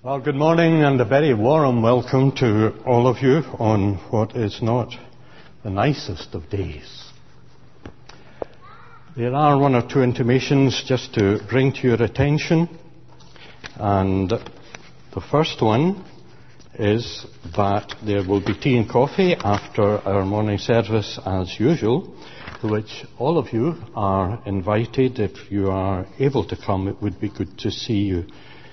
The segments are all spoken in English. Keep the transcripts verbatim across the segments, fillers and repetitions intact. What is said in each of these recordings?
Well, good morning and a very warm welcome to all of you on what is not the nicest of days. There are one or two intimations just to bring to your attention, and the first one is that there will be tea and coffee after our morning service as usual, to which all of you are invited. If you are able to come, it would be good to see you.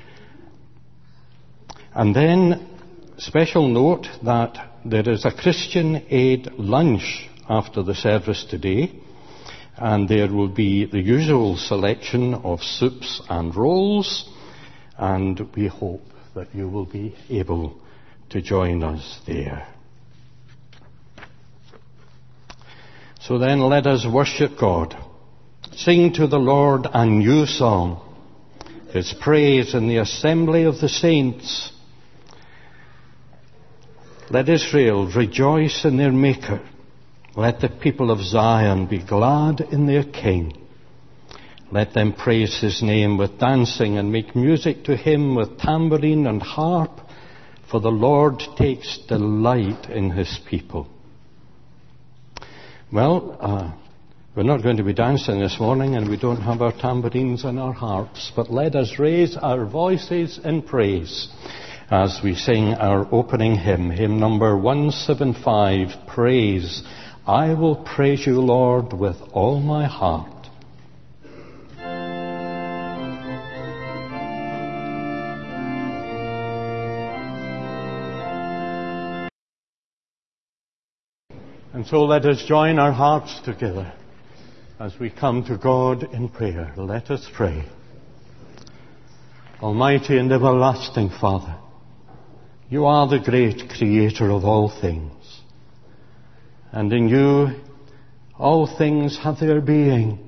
And then, special note that there is a Christian Aid lunch after the service today, and there will be the usual selection of soups and rolls, and we hope that you will be able to join us there. So then let us worship God. Sing to the Lord a new song, His praise in the assembly of the saints. Let Israel rejoice in their Maker. Let the people of Zion be glad in their King. Let them praise His name with dancing and make music to Him with tambourine and harp, for the Lord takes delight in His people. Well, uh, we're not going to be dancing this morning, and we don't have our tambourines and our harps, but let us raise our voices in praise as we sing our opening hymn, hymn number one seventy-five, Praise. I will praise you, Lord, with all my heart. And so let us join our hearts together as we come to God in prayer. Let us pray. Almighty and everlasting Father, You are the great Creator of all things, and in You all things have their being.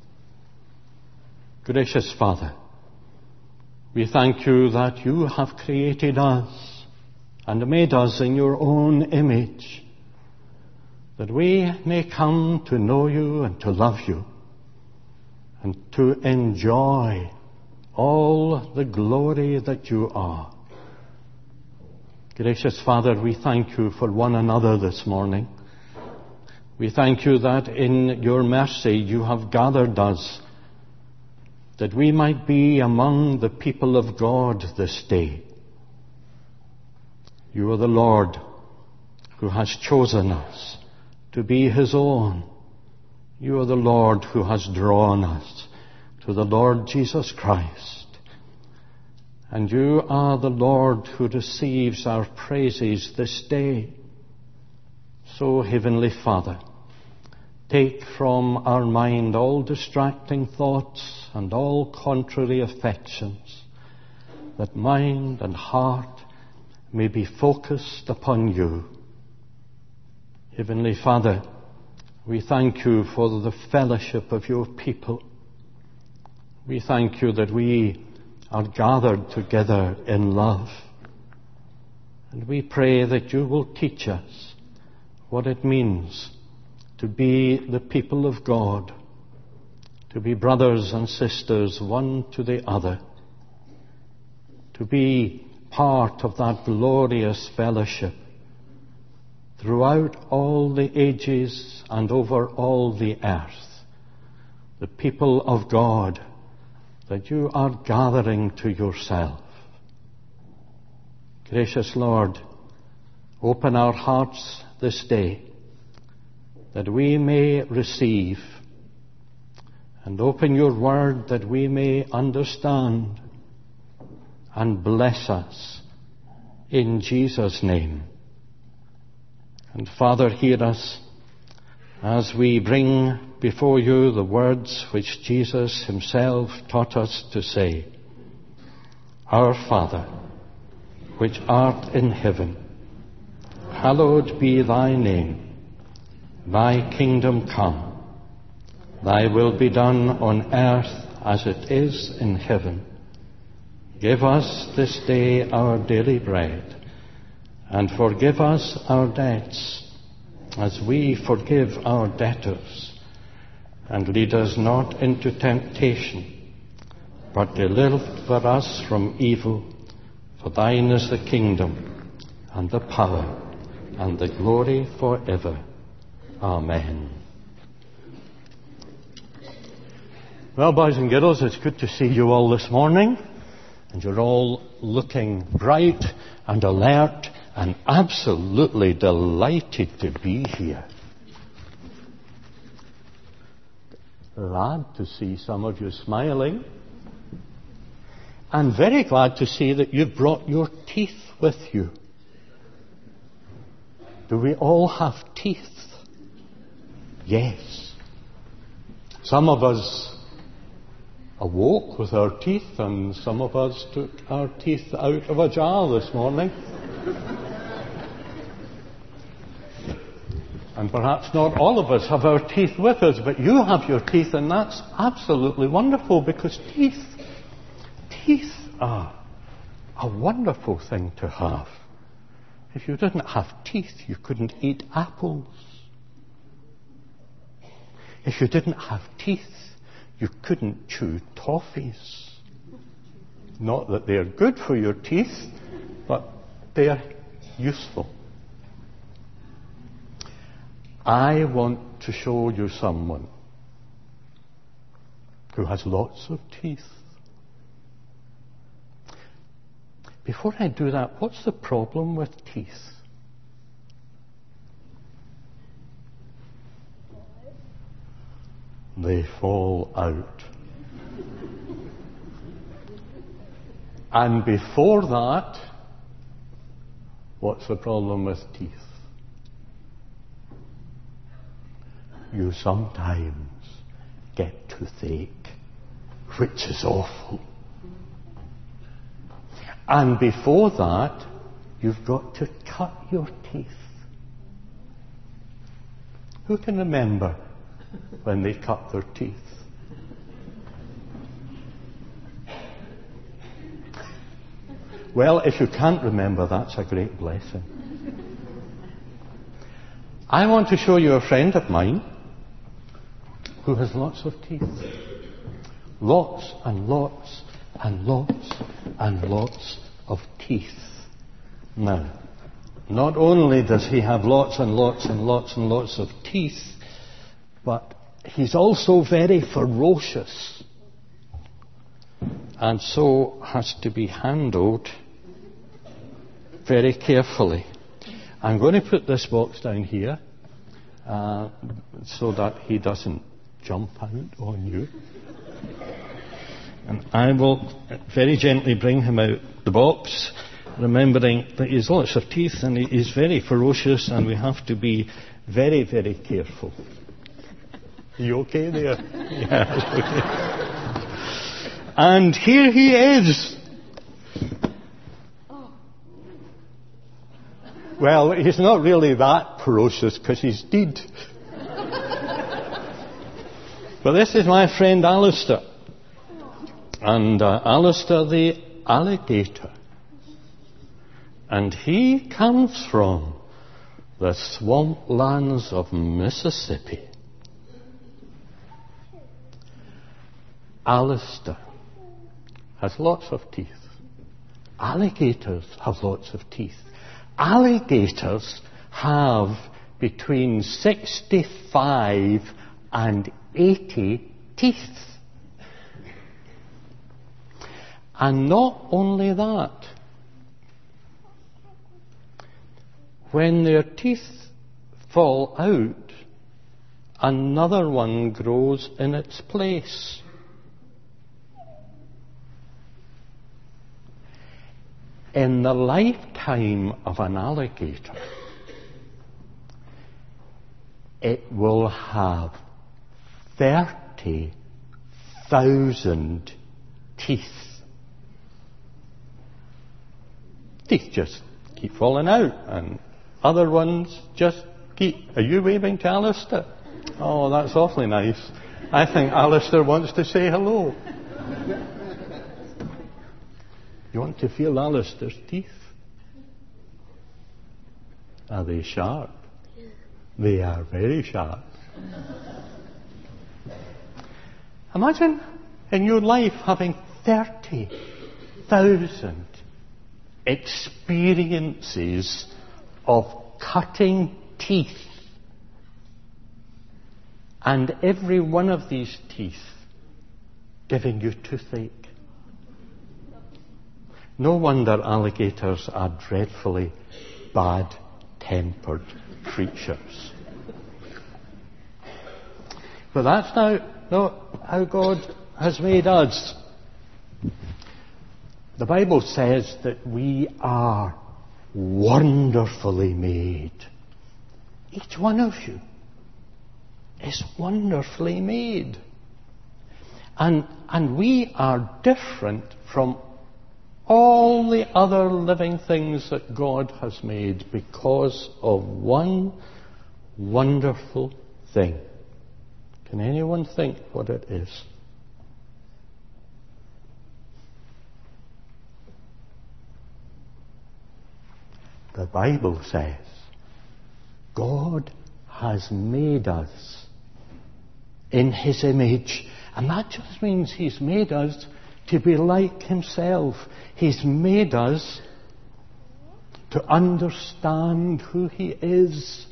Gracious Father, we thank You that You have created us and made us in Your own image, that we may come to know You and to love You and to enjoy all the glory that You are. Gracious Father, we thank You for one another this morning. We thank You that in Your mercy You have gathered us, that we might be among the people of God this day. You are the Lord who has chosen us to be His own. You are the Lord who has drawn us to the Lord Jesus Christ. And You are the Lord who receives our praises this day. So, Heavenly Father, take from our mind all distracting thoughts and all contrary affections, that mind and heart may be focused upon You. Heavenly Father, we thank You for the fellowship of Your people. We thank You that we are gathered together in love. And we pray that You will teach us what it means to be the people of God, to be brothers and sisters one to the other, to be part of that glorious fellowship throughout all the ages and over all the earth, the people of God that You are gathering to Yourself. Gracious Lord, open our hearts this day that we may receive, and open Your word that we may understand, and bless us in Jesus' name. And Father, hear us as we bring before You the words which Jesus Himself taught us to say. Our Father, which art in heaven, hallowed be Thy name. Thy kingdom come. Thy will be done on earth as it is in heaven. Give us this day our daily bread, and forgive us our debts, as we forgive our debtors. And lead us not into temptation, but deliver us from evil. For thine is the kingdom, and the power, and the glory forever. Amen. Well, boys and girls, it's good to see you all this morning. And you're all looking bright and alert and absolutely delighted to be here. Glad to see some of you smiling. And very glad to see that you've brought your teeth with you. Do we all have teeth? Yes. Some of us awoke with our teeth, and some of us took our teeth out of a jar this morning. And perhaps not all of us have our teeth with us, but you have your teeth, and that's absolutely wonderful, because teeth, teeth are a wonderful thing to have. If you didn't have teeth, you couldn't eat apples. If you didn't have teeth, you couldn't chew toffees. Not that they're good for your teeth, but they're useful. I want to show you someone who has lots of teeth. Before I do that, what's the problem with teeth? They fall out. And before that, what's the problem with teeth? You sometimes get toothache, which is awful. And before that, you've got to cut your teeth. Who can remember when they cut their teeth? Well, if you can't remember, that's a great blessing. I want to show you a friend of mine who has lots of teeth. Lots and lots and lots and lots of teeth. Now, not only does he have lots and lots and lots and lots of teeth, but he's also very ferocious, and so has to be handled very carefully. I'm going to put this box down here uh, so that he doesn't jump out on you. And I will very gently bring him out the box, remembering that he has lots of teeth and he is very ferocious, and we have to be very, very careful. Are you okay there? Yeah. Okay. And here he is. Well, he's not really that ferocious because he's dead. But this is my friend Alistair. And uh, Alistair the alligator. And he comes from the swamplands of Mississippi. Alistair has lots of teeth. Alligators have lots of teeth. Alligators have between sixty-five and eighty teeth. And not only that, when their teeth fall out, another one grows in its place. In the lifetime of an alligator, it will have thirty thousand teeth. Teeth just keep falling out, and other ones just keep... Are you waving to Alistair? Oh, that's awfully nice. I think Alistair wants to say hello. You want to feel Alistair's teeth? Are they sharp? They are very sharp. Imagine in your life having thirty thousand experiences of cutting teeth. And every one of these teeth giving you toothache. No wonder alligators are dreadfully bad-tempered creatures. But that's now not how God has made us. The Bible says that we are wonderfully made. Each one of you is wonderfully made. And, and we are different from all the other living things that God has made because of one wonderful thing. Can anyone think what it is? The Bible says God has made us in His image. And that just means He's made us to be like Himself. He's made us to understand who He is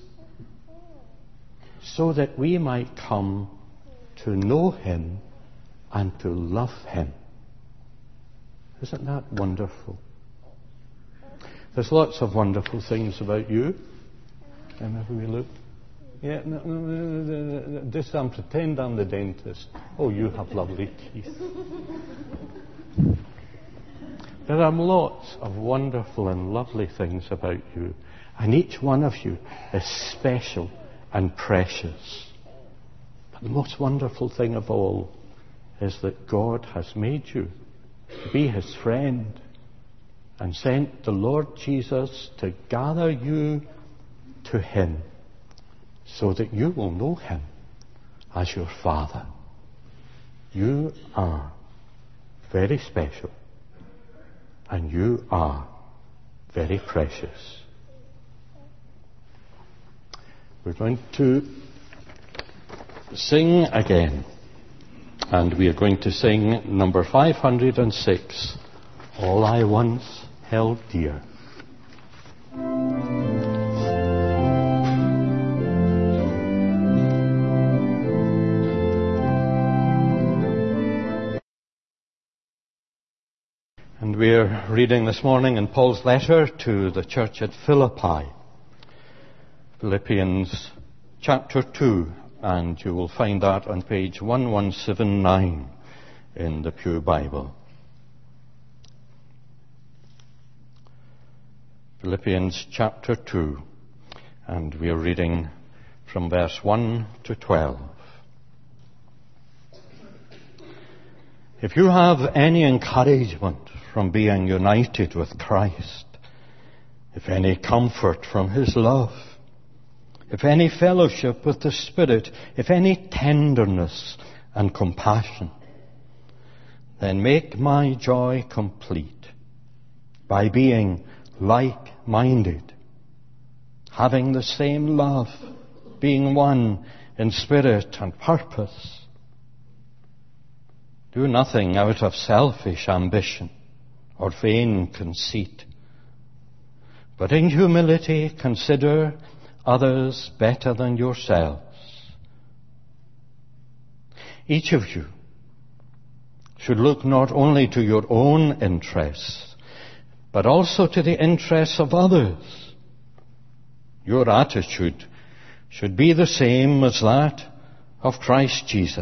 so that we might come to know Him and to love Him. Isn't that wonderful? There's lots of wonderful things about you. And if we look, yeah, no, no, no, no, this I'm pretend I'm the dentist. Oh, you have lovely teeth. There are lots of wonderful and lovely things about you, and each one of you is special and precious. But the most wonderful thing of all is that God has made you to be His friend and sent the Lord Jesus to gather you to Him so that you will know Him as your Father. You are very special and you are very precious. We're going to sing again, and we are going to sing number five hundred six, All I Once Held Dear. And we're reading this morning in Paul's letter to the church at Philippi, Philippians chapter two, and you will find that on page eleven seventy-nine in the Pew Bible. Philippians chapter two, and we are reading from verse one to twelve. If you have any encouragement from being united with Christ, if any comfort from His love, if any fellowship with the Spirit, if any tenderness and compassion, then make my joy complete by being like-minded, having the same love, being one in spirit and purpose. Do nothing out of selfish ambition or vain conceit, but in humility consider others better than yourselves. Each of you should look not only to your own interests, but also to the interests of others. Your attitude should be the same as that of Christ Jesus,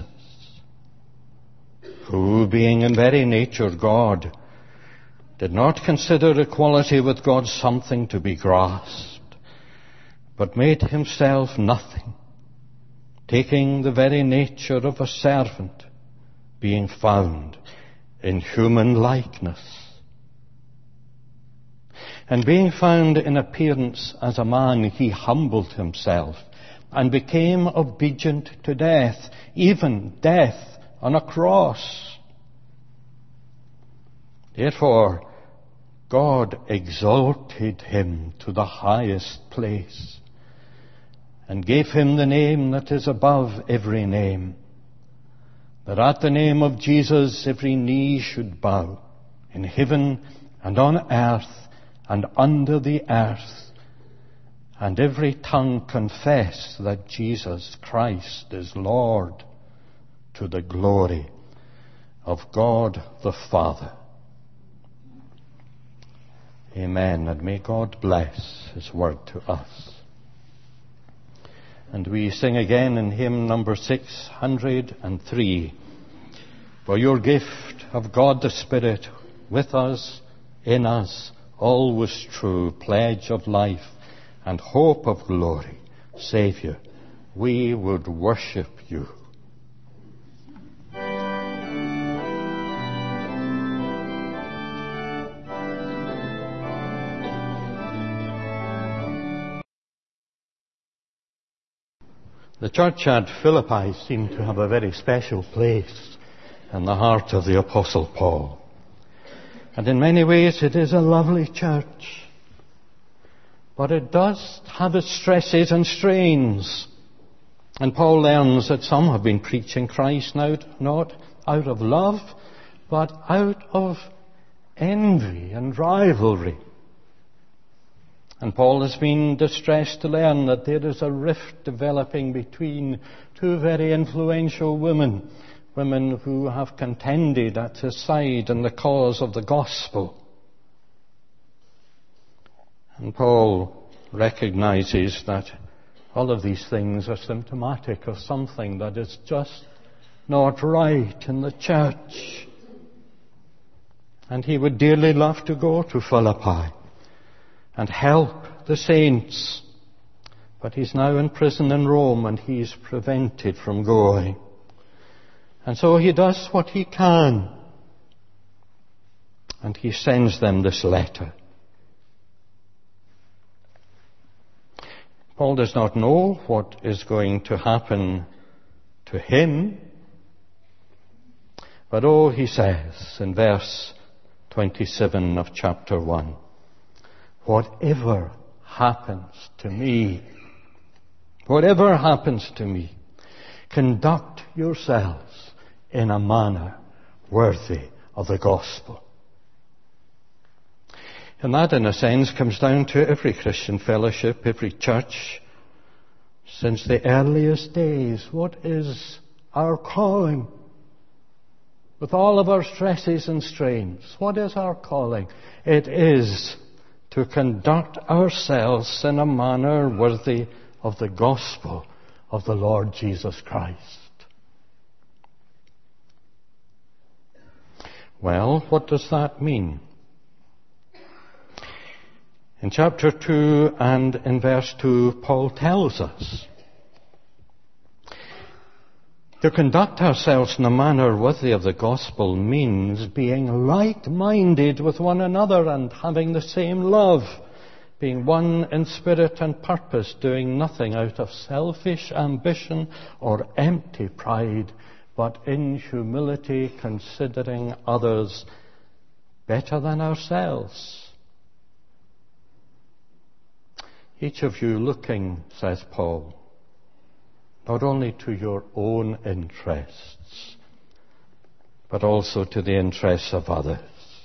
who, being in very nature God, did not consider equality with God something to be grasped, but made Himself nothing, taking the very nature of a servant, being found in human likeness. And being found in appearance as a man, He humbled Himself and became obedient to death, even death on a cross. Therefore, God exalted Him to the highest place and gave Him the name that is above every name, that at the name of Jesus every knee should bow, in heaven and on earth and under the earth, and every tongue confess that Jesus Christ is Lord, to the glory of God the Father. Amen. And may God bless His word to us. And we sing again in hymn number six hundred three. For your gift of God the Spirit with us, in us, always true, pledge of life and hope of glory, Saviour, we would worship you. The church at Philippi seemed to have a very special place in the heart of the Apostle Paul. And in many ways it is a lovely church. But it does have its stresses and strains. And Paul learns that some have been preaching Christ now, not out of love, but out of envy and rivalry. And Paul has been distressed to learn that there is a rift developing between two very influential women, women who have contended at his side in the cause of the gospel. And Paul recognizes that all of these things are symptomatic of something that is just not right in the church. And he would dearly love to go to Philippi and help the saints. But he's now in prison in Rome and he's prevented from going. And so he does what he can. And he sends them this letter. Paul does not know what is going to happen to him. But oh, he says in verse twenty-seven of chapter one, whatever happens to me, whatever happens to me, conduct yourselves in a manner worthy of the gospel. And that, in a sense, comes down to every Christian fellowship, every church, since the earliest days. What is our calling? With all of our stresses and strains, what is our calling? It is to conduct ourselves in a manner worthy of the gospel of the Lord Jesus Christ. Well, what does that mean? In chapter two and in verse two, Paul tells us to conduct ourselves in a manner worthy of the gospel means being like-minded with one another and having the same love, being one in spirit and purpose, doing nothing out of selfish ambition or empty pride, but in humility considering others better than ourselves. Each of you looking, says Paul, not only to your own interests, but also to the interests of others.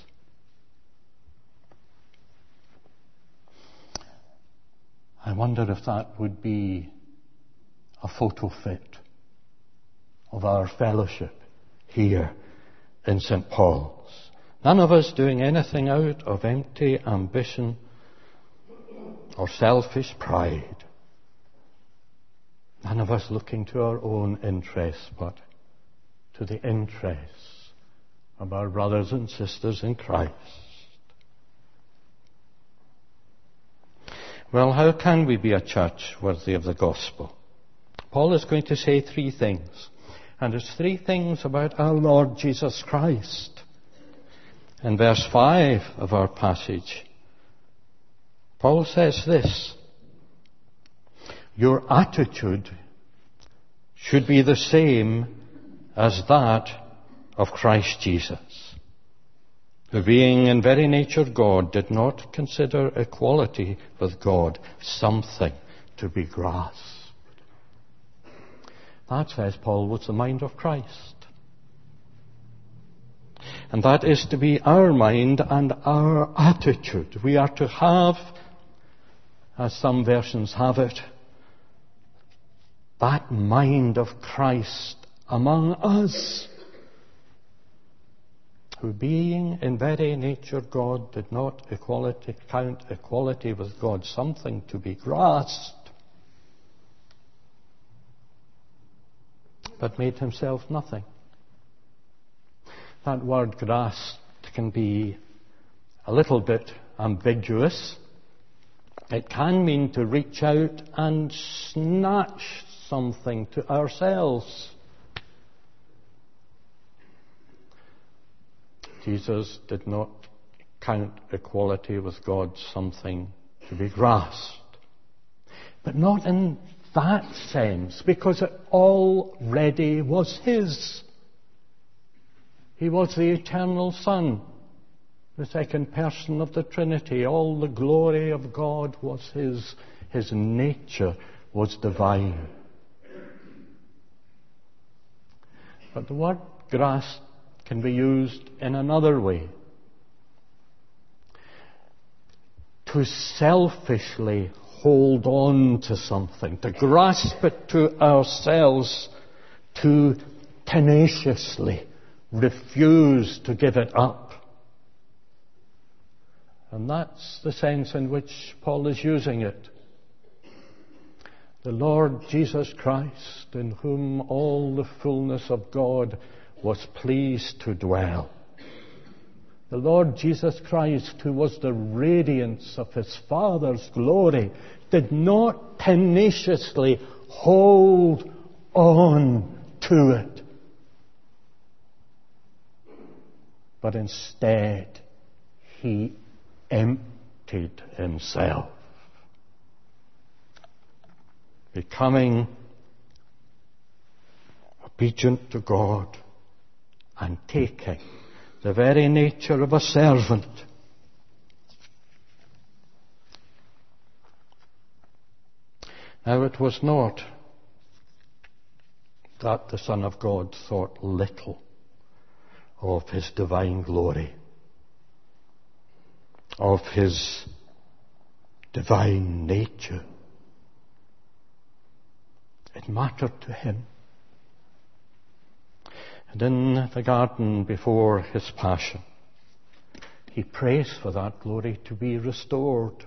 I wonder if that would be a photo fit of our fellowship here in Saint Paul's. None of us doing anything out of empty ambition or selfish pride. None of us looking to our own interests, but to the interests of our brothers and sisters in Christ. Well, how can we be a church worthy of the gospel? Paul is going to say three things. And it's three things about our Lord Jesus Christ. In verse five of our passage, Paul says this: your attitude should be the same as that of Christ Jesus, who being in very nature God did not consider equality with God something to be grasped. That, says Paul, was the mind of Christ. And that is to be our mind and our attitude. We are to have, as some versions have it, that mind of Christ among us, who being in very nature God did not equality, count equality with God something to be grasped, but made himself nothing. That word grasped can be a little bit ambiguous. It can mean to reach out and snatch something to ourselves. Jesus did not count equality with God something to be grasped. But not in that sense, because it already was his. He was the eternal Son, the second person of the Trinity. All the glory of God was his. His nature was divine. But the word grasp can be used in another way. To selfishly hold on to something, to grasp it to ourselves, to tenaciously refuse to give it up. And that's the sense in which Paul is using it. The Lord Jesus Christ, in whom all the fullness of God was pleased to dwell. The Lord Jesus Christ, who was the radiance of his Father's glory, did not tenaciously hold on to it, but instead he emptied himself, becoming obedient to God and taking the very nature of a servant. Now it was not that the Son of God thought little of his divine glory, of his divine nature. It mattered to him. And in the garden before his passion, he prays for that glory to be restored.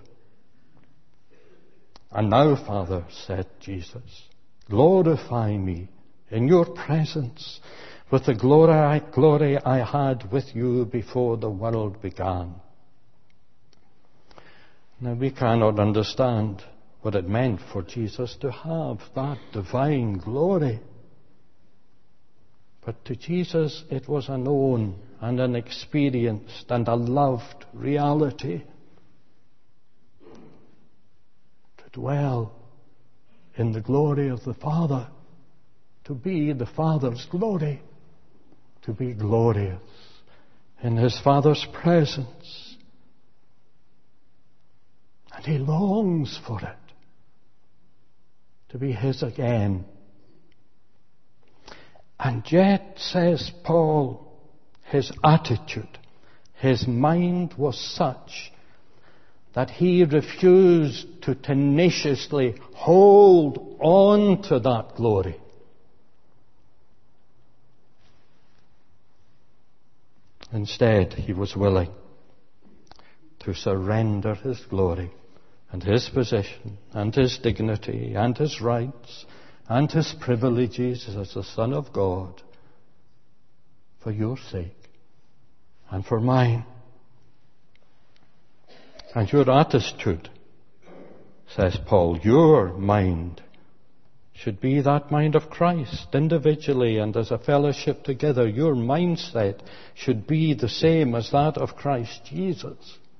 And now, Father, said Jesus, glorify me in your presence with the glory, glory I had with you before the world began. Now, we cannot understand what it meant for Jesus to have that divine glory. But to Jesus it was a known and an experienced and a loved reality. To dwell in the glory of the Father, to be the Father's glory, to be glorious in his Father's presence. And he longs for it, to be his again. And yet, says Paul, his attitude, his mind was such that he refused to tenaciously hold on to that glory. Instead, he was willing to surrender his glory and his position and his dignity and his rights and his privileges as the Son of God for your sake and for mine. And your attitude, says Paul, your mind should be that mind of Christ, individually and as a fellowship together. Your mindset should be the same as that of Christ Jesus.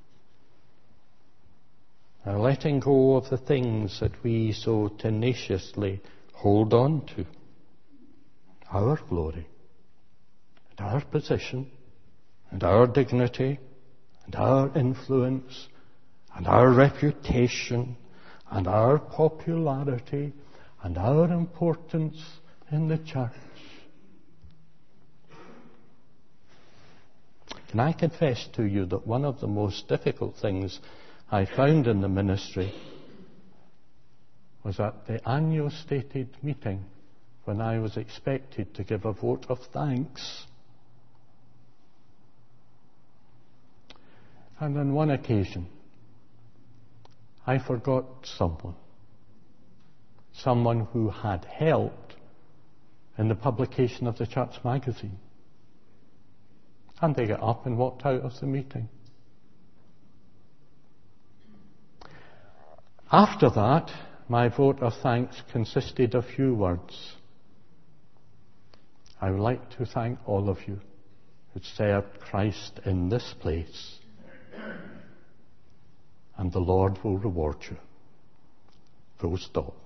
Now, letting go of the things that we so tenaciously hold on to, our glory, and our position, and our dignity, and our influence, and our reputation, and our popularity, and our importance in the church. Can I confess to you that one of the most difficult things I found in the ministry was at the annual stated meeting when I was expected to give a vote of thanks. And on one occasion, I forgot someone, someone who had helped in the publication of the church magazine. And they got up and walked out of the meeting. After that, my vote of thanks consisted of few words. I would like to thank all of you who served Christ in this place, and the Lord will reward you. Full stop.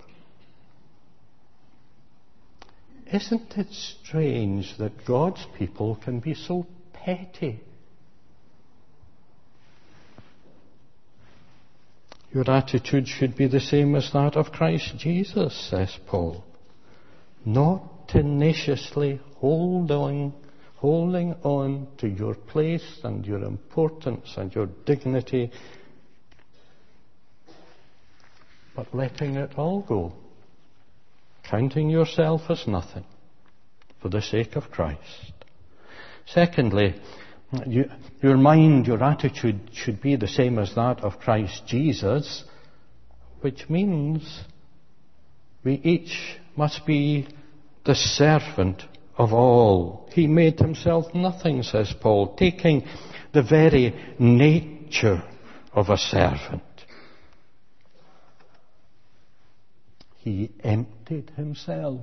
Isn't it strange that God's people can be so petty? Your attitude should be the same as that of Christ Jesus, says Paul. Not tenaciously holding, holding on to your place and your importance and your dignity, but letting it all go, counting yourself as nothing for the sake of Christ. Secondly, you, your mind, your attitude should be the same as that of Christ Jesus, which means we each must be the servant of all. He made himself nothing, says Paul, taking the very nature of a servant. He emptied himself,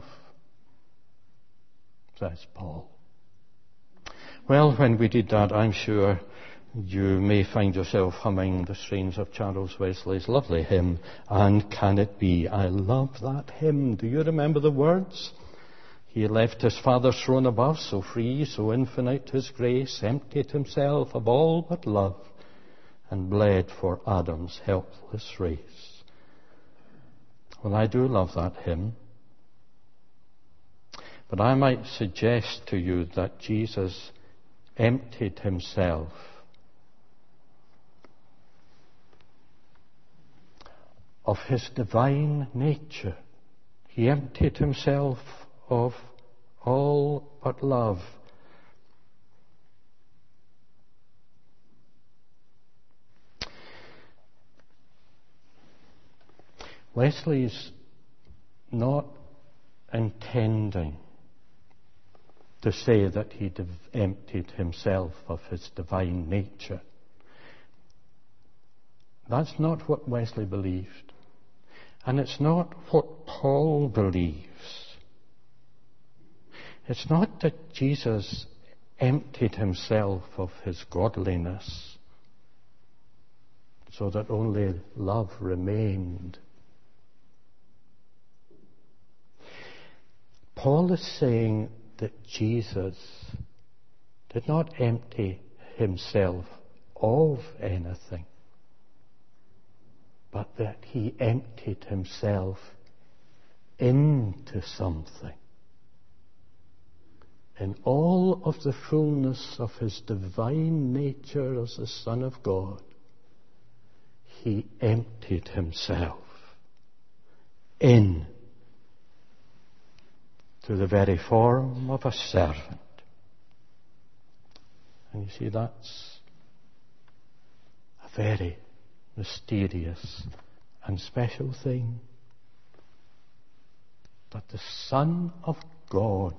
says Paul. Well, when we did that, I'm sure you may find yourself humming the strains of Charles Wesley's lovely hymn, And Can It Be? I love that hymn. Do you remember the words? He left his Father's throne above, so free, so infinite his grace, emptied himself of all but love, and bled for Adam's helpless race. Well, I do love that hymn. But I might suggest to you that Jesus emptied himself of his divine nature. He emptied himself of all but love. Wesley's not intending to say that he div- emptied himself of his divine nature. That's not what Wesley believed. And it's not what Paul believes. It's not that Jesus emptied himself of his godliness so that only love remained. Paul is saying that Jesus did not empty himself of anything, but that he emptied himself into something. In all of the fullness of his divine nature as the Son of God, he emptied himself in to the very form of a servant. And you see, that's a very mysterious and special thing. That the Son of God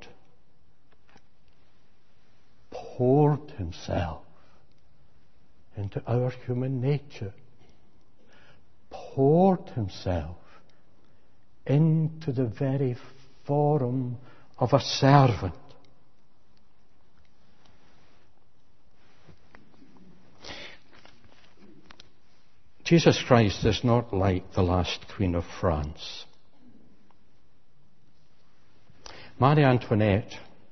poured himself into our human nature, poured himself into the very form of a servant. Jesus Christ is not like the last Queen of France. Marie Antoinette,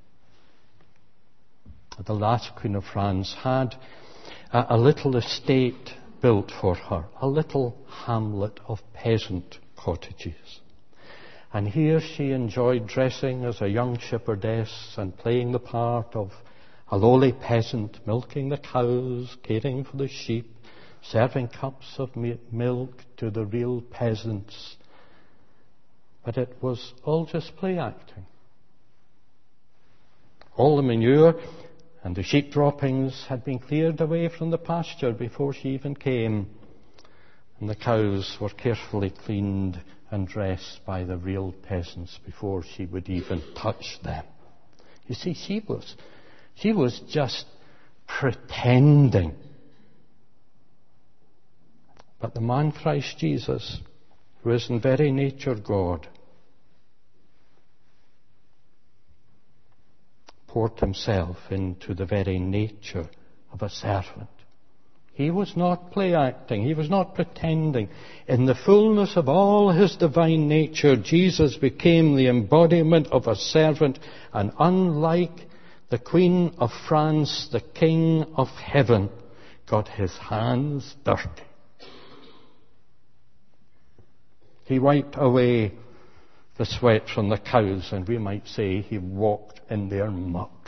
the last Queen of France, had a, a little estate built for her, a little hamlet of peasant cottages. And here she enjoyed dressing as a young shepherdess and playing the part of a lowly peasant milking the cows, caring for the sheep, serving cups of milk to the real peasants. But it was all just play acting. All the manure and the sheep droppings had been cleared away from the pasture before she even came, and the cows were carefully cleaned and dressed by the real peasants before she would even touch them. You see, she was, she was just pretending. But the man Christ Jesus, who is in very nature God, poured himself into the very nature of a servant. He was not play acting. He was not pretending. In the fullness of all his divine nature, Jesus became the embodiment of a servant, and unlike the Queen of France, the King of Heaven got his hands dirty. He wiped away the sweat from the cows, and we might say he walked in their muck.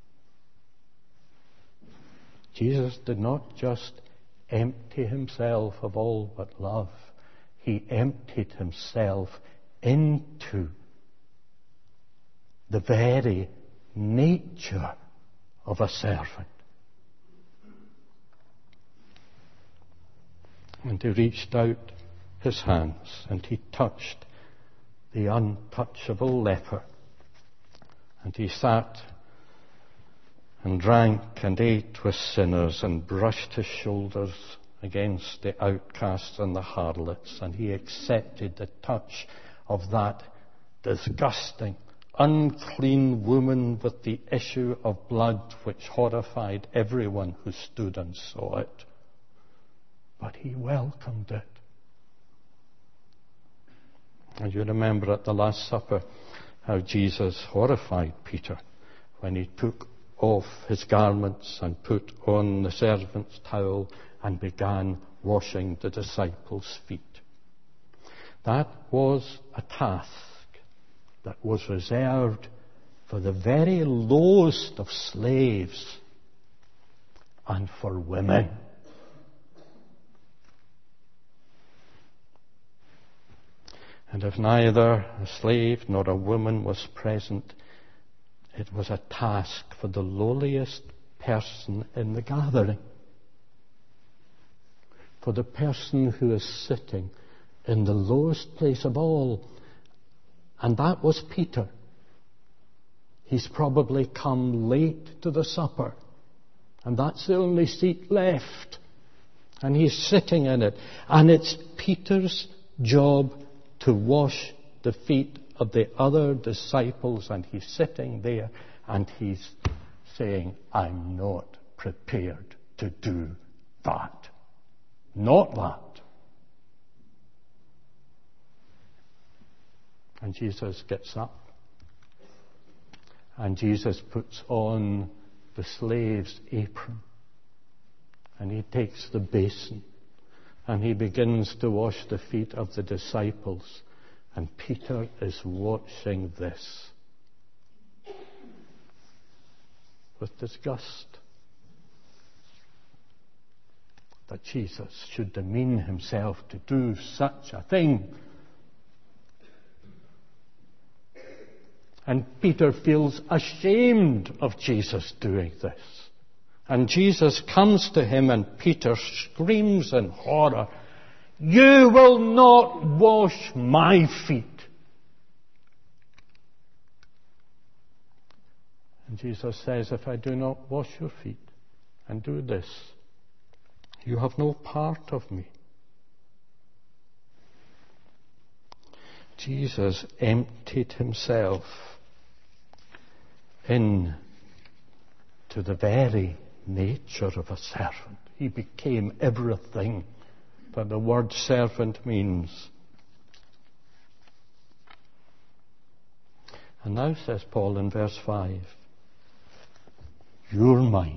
Jesus did not just empty himself of all but love. He emptied himself into the very nature of a servant. And he reached out his hands and he touched the untouchable leper. And he sat and drank and ate with sinners and brushed his shoulders against the outcasts and the harlots. And he accepted the touch of that disgusting, unclean woman with the issue of blood, which horrified everyone who stood and saw it. But he welcomed it. And you remember at the Last Supper how Jesus horrified Peter when he took off his garments and put on the servant's towel and began washing the disciples' feet. That was a task that was reserved for the very lowest of slaves and for women. And if neither a slave nor a woman was present, it was a task for the lowliest person in the gathering. For the person who is sitting in the lowest place of all. And that was Peter. He's probably come late to the supper. And that's the only seat left. And he's sitting in it. And it's Peter's job to wash the feet of the other disciples, and he's sitting there and he's saying, I'm not prepared to do that. Not that. And Jesus gets up and Jesus puts on the slave's apron and he takes the basin and he begins to wash the feet of the disciples. And Peter is watching this with disgust. That Jesus should demean himself to do such a thing. And Peter feels ashamed of Jesus doing this. And Jesus comes to him and Peter screams in horror, you will not wash my feet. And Jesus says, if I do not wash your feet and do this, you have no part of me. Jesus emptied himself into the very nature of a servant. He became everything that the word servant means. And now, says Paul in verse five, your mind,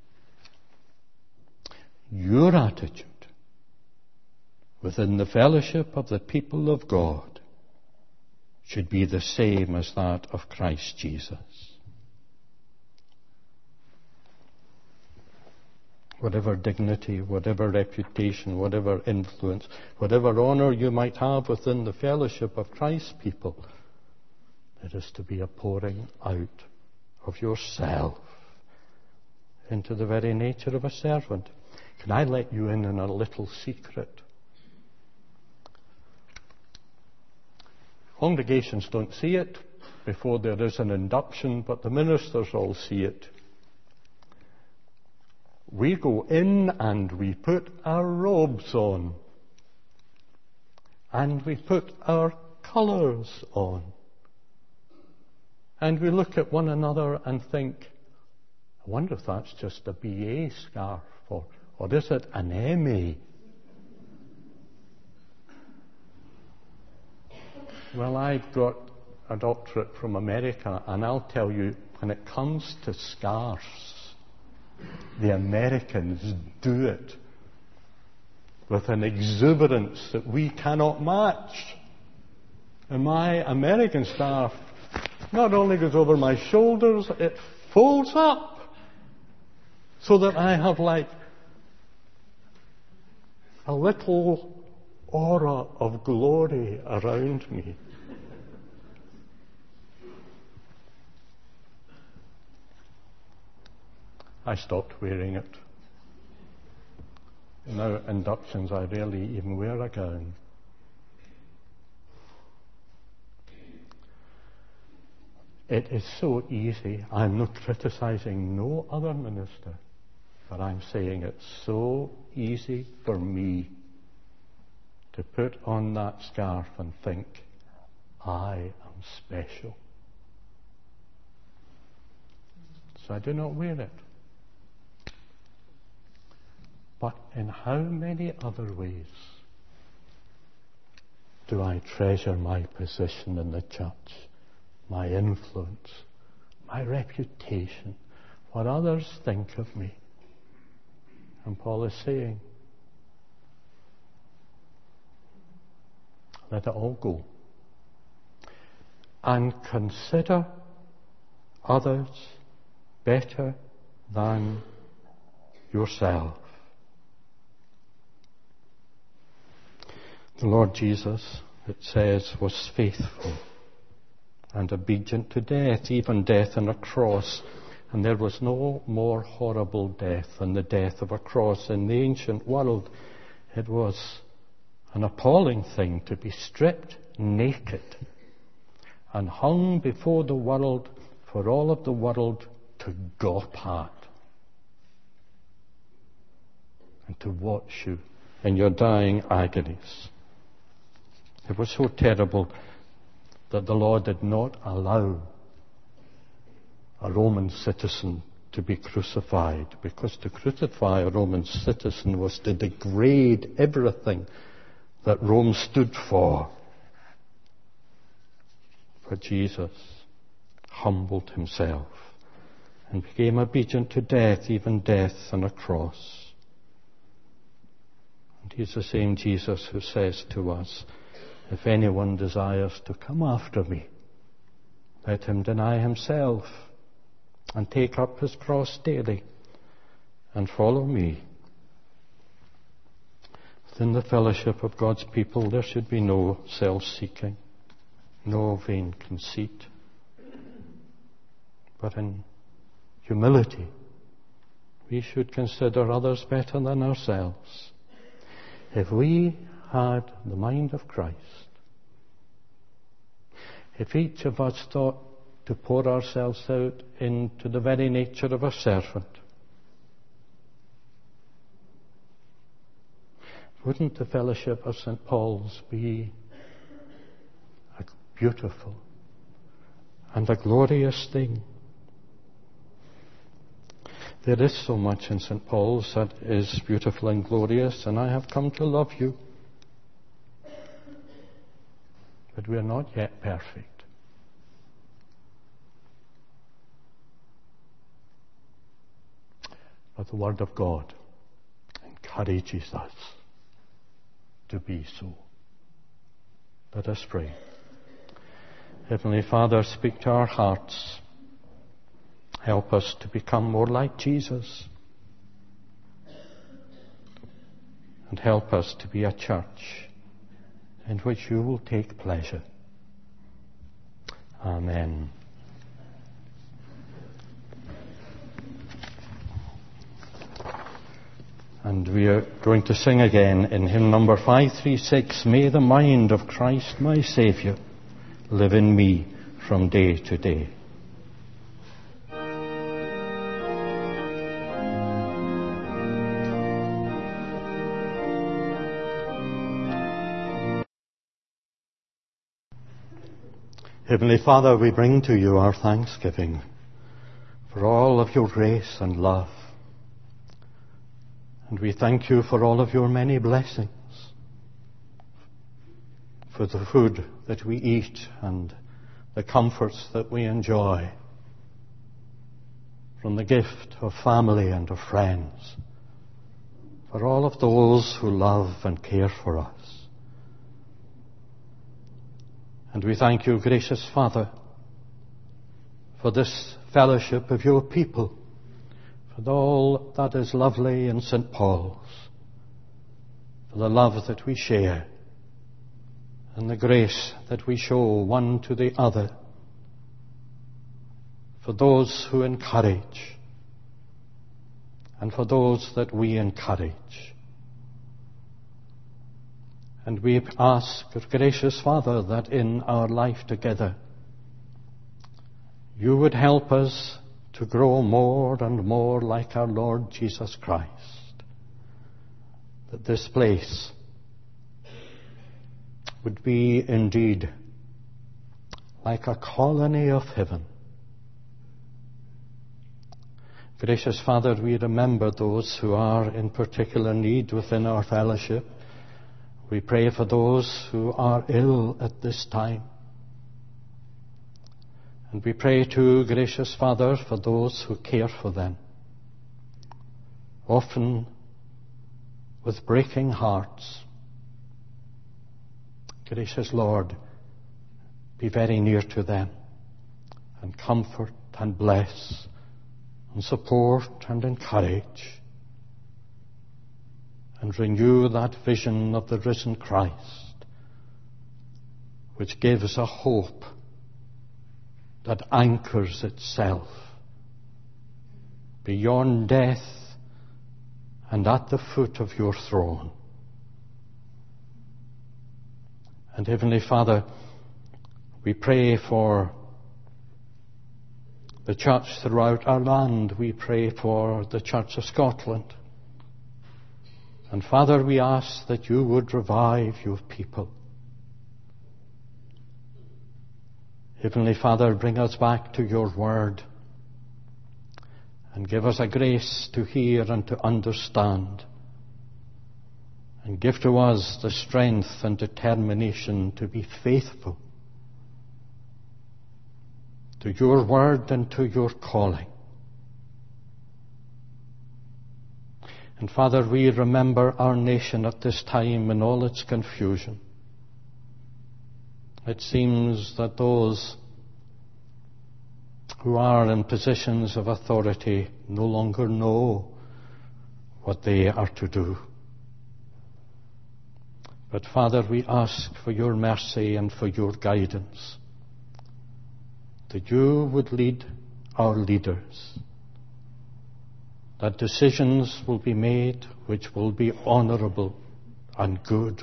your attitude within the fellowship of the people of God should be the same as that of Christ Jesus. whatever dignity, whatever reputation, whatever influence, whatever honor you might have within the fellowship of Christ's people, it is to be a pouring out of yourself into the very nature of a servant. Can I let you in on a little secret? Congregations don't see it before there is an induction, but the ministers all see it. We go in and we put our robes on. And we put our colours on. And we look at one another and think, I wonder if that's just a B A scarf, or, or is it an M A? Well, I've got a doctorate from America, and I'll tell you, when it comes to scarves, the Americans do it with an exuberance that we cannot match. And my American scarf not only goes over my shoulders, it folds up so that I have like a little aura of glory around me. I stopped wearing it. Now at inductions I rarely even wear a gown. It is so easy. I'm not criticizing no other minister, but I'm saying it's so easy for me to put on that scarf and think, I am special. So I do not wear it. But in how many other ways do I treasure my position in the church, my influence, my reputation, what others think of me? And Paul is saying, let it all go. And consider others better than yourself. The Lord Jesus, it says, was faithful and obedient to death, even death on a cross. And there was no more horrible death than the death of a cross. In the ancient world, it was an appalling thing to be stripped naked and hung before the world for all of the world to gawp at and to watch you in your dying agonies. It was so terrible that the Lord did not allow a Roman citizen to be crucified, because to crucify a Roman citizen was to degrade everything that Rome stood for. But Jesus humbled himself and became obedient to death, even death on a cross. And he's the same Jesus who says to us, if anyone desires to come after me, let him deny himself and take up his cross daily and follow me. Within the fellowship of God's people, there should be no self-seeking, no vain conceit, but in humility, we should consider others better than ourselves. If we had the mind of Christ, if each of us thought to pour ourselves out into the very nature of a servant, wouldn't the fellowship of Saint Paul's be a beautiful and a glorious thing? There is so much in Saint Paul's that is beautiful and glorious, and I have come to love you. But we are not yet perfect. But the Word of God encourages us to be so. Let us pray. Heavenly Father, speak to our hearts. Help us to become more like Jesus. and help us to be a church in which you will take pleasure. Amen. And we are going to sing again in hymn number five three six, May the mind of Christ my Saviour live in me from day to day. Heavenly Father, we bring to you our thanksgiving for all of your grace and love. And we thank you for all of your many blessings, for the food that we eat and the comforts that we enjoy, from the gift of family and of friends, for all of those who love and care for us. And we thank you, gracious Father, for this fellowship of your people, for all that is lovely in Saint Paul's, for the love that we share and the grace that we show one to the other, for those who encourage and for those that we encourage. And we ask, gracious Father, that in our life together, you would help us to grow more and more like our Lord Jesus Christ. That this place would be indeed like a colony of heaven. Gracious Father, we remember those who are in particular need within our fellowship. We pray for those who are ill at this time. And we pray too, gracious Father, for those who care for them, often with breaking hearts. Gracious Lord, be very near to them and comfort and bless and support and encourage, and renew that vision of the risen Christ, which gives a hope that anchors itself beyond death and at the foot of your throne. And Heavenly Father, we pray for the church throughout our land. We pray for the Church of Scotland. And Father, we ask that you would revive your people. Heavenly Father, bring us back to your word and give us a grace to hear and to understand, and give to us the strength and determination to be faithful to your word and to your calling. And Father, we remember our nation at this time in all its confusion. It seems that those who are in positions of authority no longer know what they are to do. But Father, we ask for your mercy and for your guidance, that you would lead our leaders, that decisions will be made which will be honourable and good,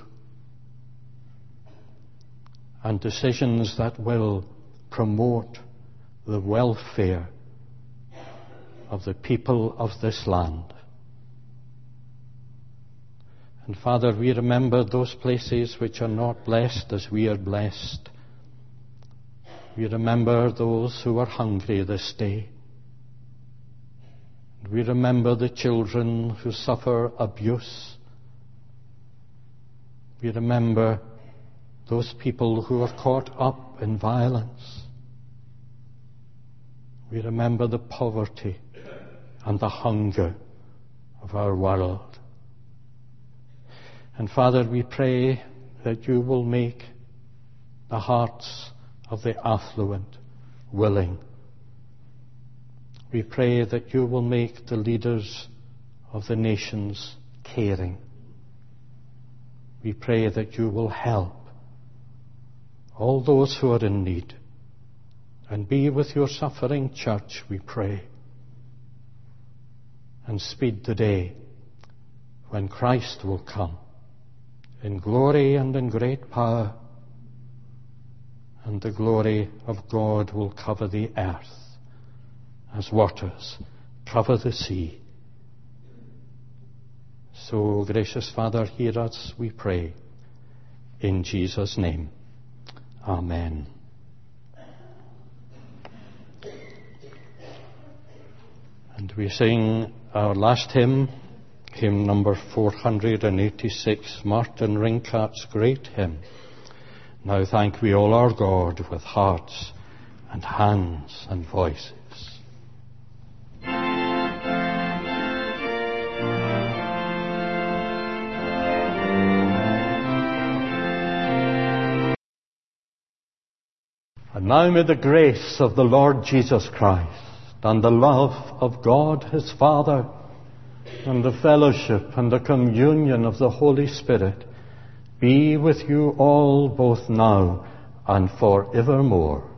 and decisions that will promote the welfare of the people of this land. And Father, we remember those places which are not blessed as we are blessed. We remember those who are hungry this day. We remember the children who suffer abuse. We remember those people who are caught up in violence. We remember the poverty and the hunger of our world. And Father, we pray that you will make the hearts of the affluent willing. We pray that you will make the leaders of the nations caring. we pray that you will help all those who are in need, and be with your suffering church, we pray. And speed the day when Christ will come in glory and in great power, and the glory of God will cover the earth as waters cover the sea. So, gracious Father, hear us, we pray, in Jesus' name. Amen. And we sing our last hymn, hymn number four hundred eighty-six, Martin Ringcart's great hymn. Now thank we all our God with hearts and hands and voices. And now may the grace of the Lord Jesus Christ and the love of God his Father and the fellowship and the communion of the Holy Spirit be with you all both now and forevermore.